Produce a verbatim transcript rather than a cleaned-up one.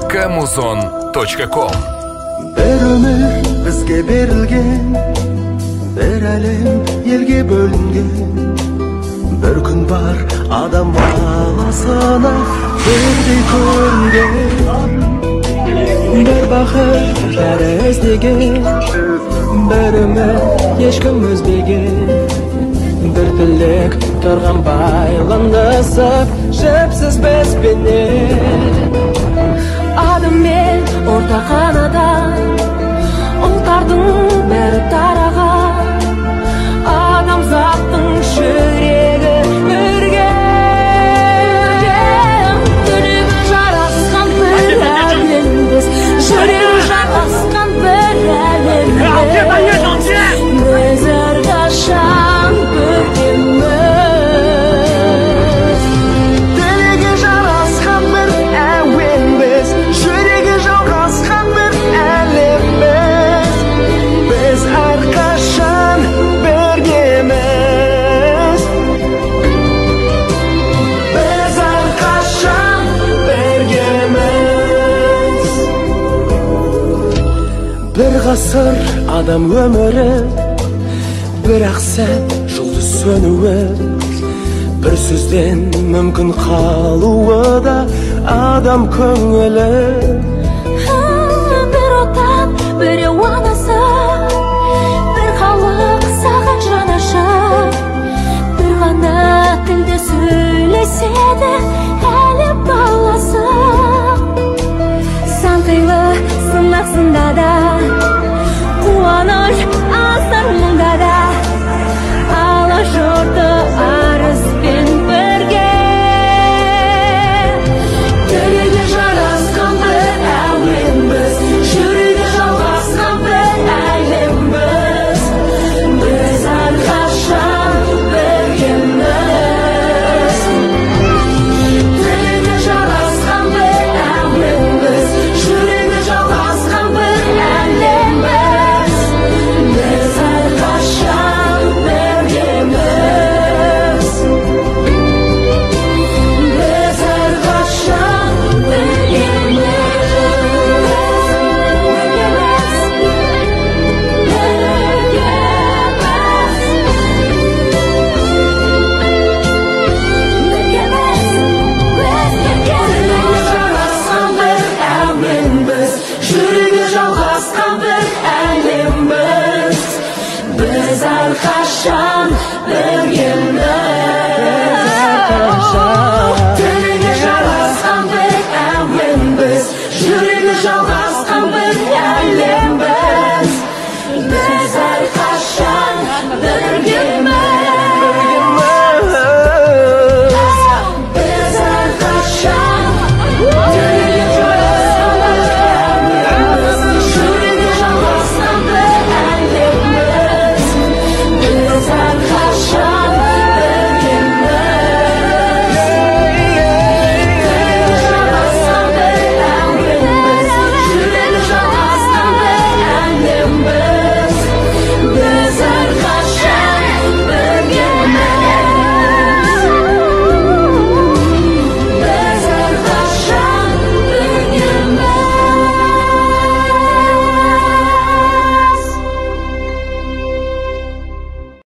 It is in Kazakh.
камузон точка ком. Bir ömür bizge berilgen, bir әлем елге бөлінген. Bir күн бар адам баласына бірдей көрінген. Bir бақыт бәрі іздеген, bir үміт ешкім үзбеген. Bir тілек тұрған байланысып жіпсіз бізбенен. Адам мен орта қанадан ұлттардың бәрі тараған. Адамзаттың жүрегі бірге. Жүрегі жарасқан бір әлембіз, жүрегі жарасқан бір әлембіз. Біз әрқашан біргеміз. Тілегі жарасқан бір әуенбіз, жүрегі жалғасқан бір әлембіз. Біз әрқашан біргеміз. Біз әрқашан біргеміз. Bir ғасыр адам өмірі, бір-ақ сәт жұлдыз сөнуі. Bir сөзден мүмкін қалуы да адам көңілі. Bir отан, бір ауанасы, бір халық саған жанашыр. Bir ғана тілде сөйлеседі